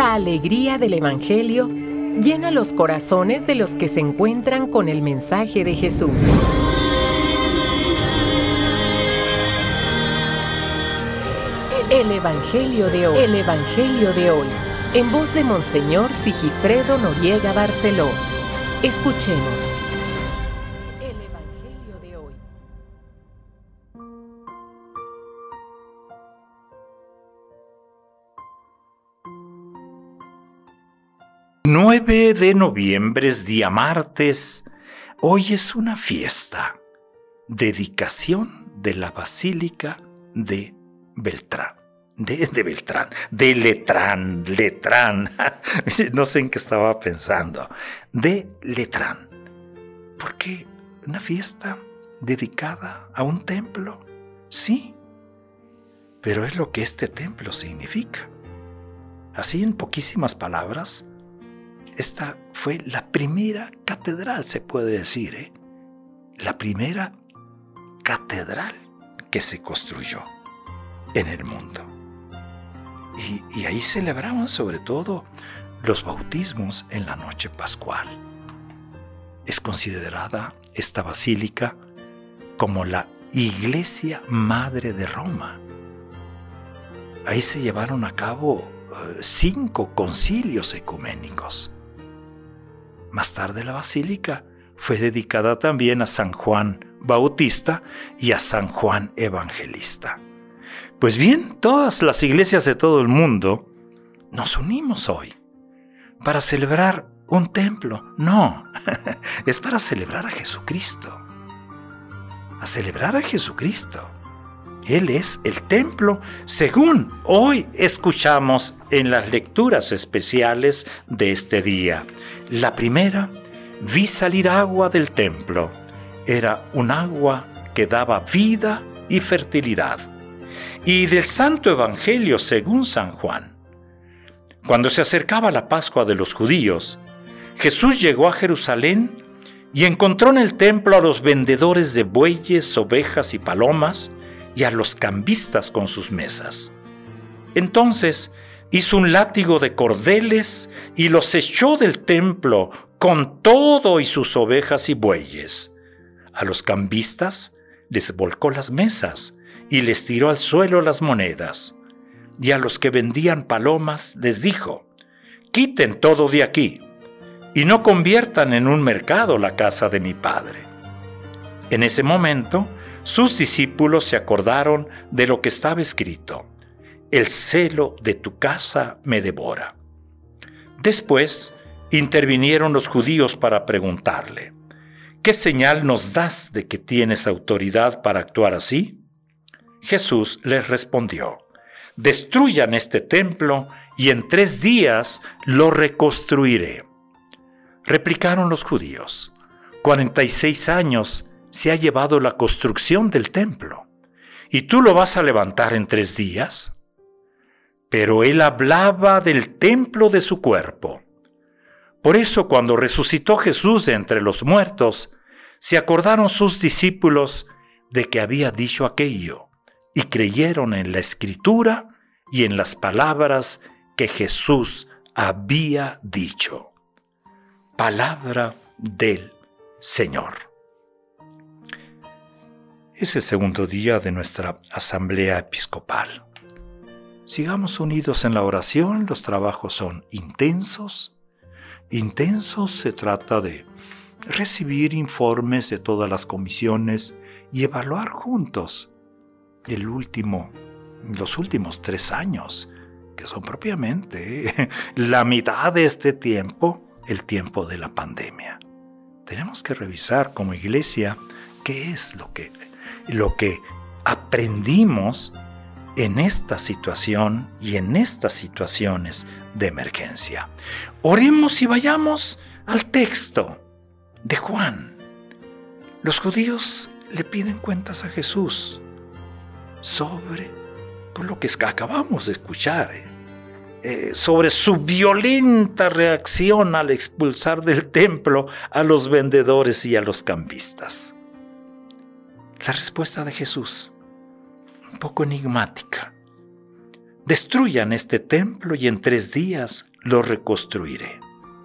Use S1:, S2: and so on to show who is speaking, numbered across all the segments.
S1: La alegría del Evangelio llena los corazones de los que se encuentran con el mensaje de Jesús. El Evangelio de hoy. El Evangelio de hoy. En voz de Monseñor Sigifredo Noriega Barceló. Escuchemos. El Evangelio de hoy.
S2: 9 de noviembre es día martes. Hoy es una fiesta. Dedicación de la Basílica de Beltrán. De Letrán. No sé en qué estaba pensando. De Letrán. ¿Por qué una fiesta dedicada a un templo? Sí, pero es lo que este templo significa. Así, en poquísimas palabras, esta fue la primera catedral, se puede decir, la primera catedral que se construyó en el mundo. Y ahí celebraban sobre todo los bautismos en la noche pascual. Es considerada esta basílica como la Iglesia Madre de Roma. Ahí se llevaron a cabo 5 concilios ecuménicos. Más tarde la basílica fue dedicada también a San Juan Bautista y a San Juan Evangelista. Pues bien, todas las iglesias de todo el mundo nos unimos hoy para celebrar un templo. No, es para celebrar a Jesucristo. A celebrar a Jesucristo. Él es el templo, según hoy escuchamos en las lecturas especiales de este día. La primera, vi salir agua del templo. Era un agua que daba vida y fertilidad. Y del Santo Evangelio según San Juan. Cuando se acercaba la Pascua de los judíos, Jesús llegó a Jerusalén y encontró en el templo a los vendedores de bueyes, ovejas y palomas, y a los cambistas con sus mesas. Entonces hizo un látigo de cordeles y los echó del templo con todo y sus ovejas y bueyes. A los cambistas les volcó las mesas y les tiró al suelo las monedas. Y a los que vendían palomas les dijo: quiten todo de aquí y no conviertan en un mercado la casa de mi Padre. En ese momento, sus discípulos se acordaron de lo que estaba escrito: el celo de tu casa me devora. Después intervinieron los judíos para preguntarle: ¿qué señal nos das de que tienes autoridad para actuar así? Jesús les respondió: destruyan este templo y en 3 días lo reconstruiré. Replicaron los judíos: 46 años se ha llevado la construcción del templo, ¿y tú lo vas a levantar en 3 días? Pero él hablaba del templo de su cuerpo. Por eso, cuando resucitó Jesús de entre los muertos, se acordaron sus discípulos de que había dicho aquello, y creyeron en la Escritura y en las palabras que Jesús había dicho. Palabra del Señor. Es el segundo día de nuestra asamblea episcopal. Sigamos unidos en la oración. Los trabajos son intensos. Intensos se trata de recibir informes de todas las comisiones y evaluar juntos los últimos 3 años, que son propiamente la mitad de este tiempo, el tiempo de la pandemia. Tenemos que revisar como iglesia qué es lo que aprendimos en esta situación y en estas situaciones de emergencia. Oremos y vayamos al texto de Juan. Los judíos le piden cuentas a Jesús sobre lo que acabamos de escuchar, sobre su violenta reacción al expulsar del templo a los vendedores y a los cambistas. La respuesta de Jesús, un poco enigmática: destruyan este templo y en 3 días lo reconstruiré.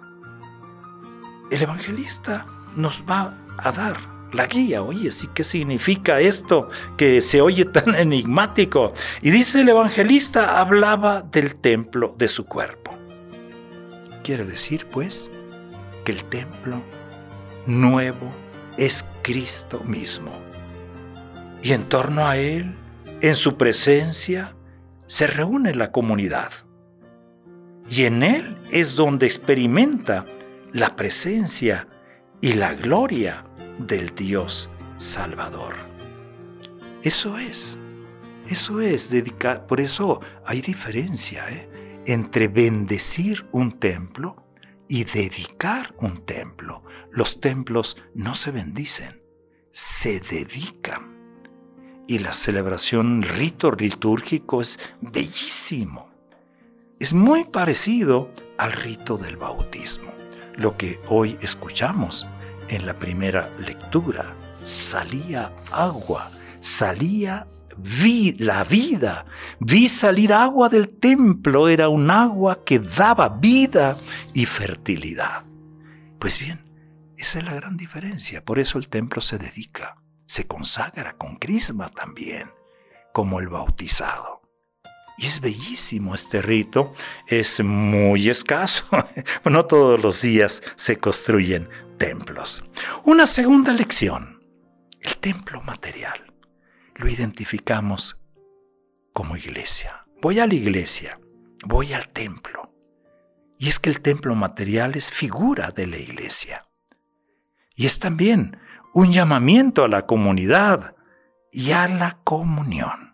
S2: El evangelista nos va a dar la guía. Oye, ¿sí qué significa esto que se oye tan enigmático? Y dice el evangelista, hablaba del templo de su cuerpo. Quiere decir, pues, que el templo nuevo es Cristo mismo. Y en torno a Él, en su presencia, se reúne la comunidad. Y en Él es donde experimenta la presencia y la gloria del Dios Salvador. Eso es dedicar. Por eso hay diferencia entre bendecir un templo y dedicar un templo. Los templos no se bendicen, se dedican. Y la celebración, el rito litúrgico es bellísimo. Es muy parecido al rito del bautismo. Lo que hoy escuchamos en la primera lectura, salía agua, salía la vida. Vi salir agua del templo, era un agua que daba vida y fertilidad. Pues bien, esa es la gran diferencia. Por eso el templo se dedica, se consagra con crisma también, como el bautizado. Y es bellísimo este rito, es muy escaso. No todos los días se construyen templos. Una segunda lección, el templo material. Lo identificamos como iglesia. Voy a la iglesia, voy al templo. Y es que el templo material es figura de la iglesia. Y es también un llamamiento a la comunidad y a la comunión.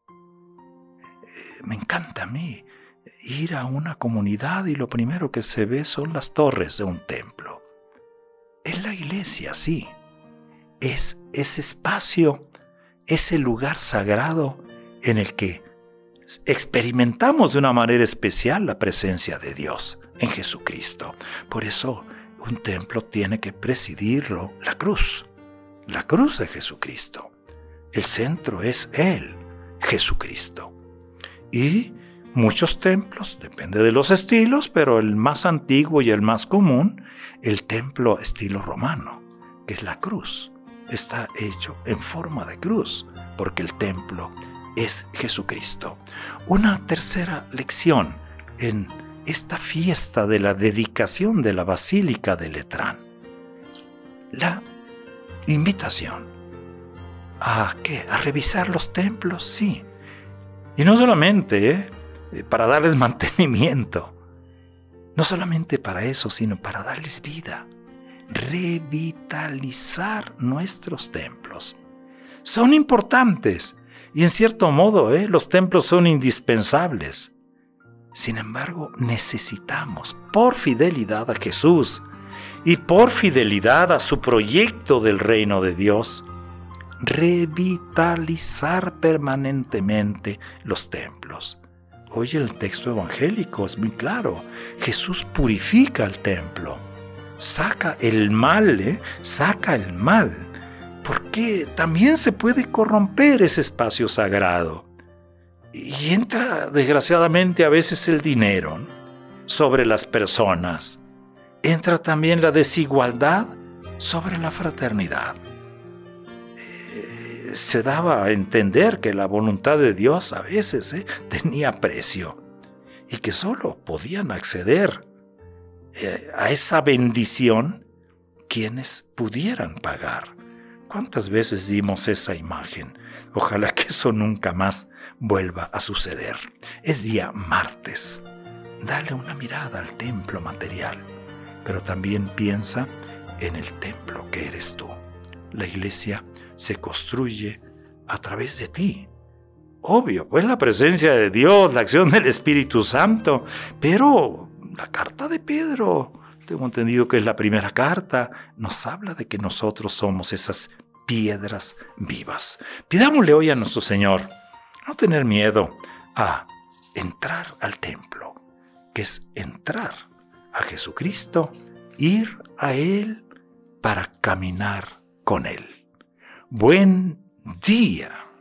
S2: Me encanta a mí ir a una comunidad y lo primero que se ve son las torres de un templo. Es la iglesia, sí. Es ese espacio, ese lugar sagrado en el que experimentamos de una manera especial la presencia de Dios en Jesucristo. Por eso un templo tiene que presidirlo la cruz de Jesucristo. El centro es Él, Jesucristo. Y muchos templos, depende de los estilos, pero el más antiguo y el más común, el templo estilo romano, que es la cruz. Está hecho en forma de cruz, porque el templo es Jesucristo. Una tercera lección en esta fiesta de la dedicación de la Basílica de Letrán. La invitación. ¿A qué? ¿A revisar los templos? Sí. Y no solamente para darles mantenimiento, no solamente para eso, sino para darles vida, revitalizar nuestros templos. Son importantes y en cierto modo los templos son indispensables. Sin embargo, necesitamos, por fidelidad a Jesús y por fidelidad a su proyecto del reino de Dios, revitalizar permanentemente los templos. Hoy el texto evangélico es muy claro. Jesús purifica el templo, saca el mal, porque también se puede corromper ese espacio sagrado. Y entra desgraciadamente a veces el dinero, ¿no?, sobre las personas. Entra también la desigualdad sobre la fraternidad. Se daba a entender que la voluntad de Dios a veces tenía precio y que solo podían acceder a esa bendición quienes pudieran pagar. ¿Cuántas veces dimos esa imagen? Ojalá que eso nunca más vuelva a suceder. Es día martes. Dale una mirada al templo material, pero también piensa en el templo que eres tú. La iglesia se construye a través de ti. Obvio, pues la presencia de Dios, la acción del Espíritu Santo, pero la carta de Pedro, tengo entendido que es la primera carta, nos habla de que nosotros somos esas piedras vivas. Pidámosle hoy a nuestro Señor no tener miedo a entrar al templo, que es entrar a Jesucristo, ir a Él para caminar con Él. Buen día.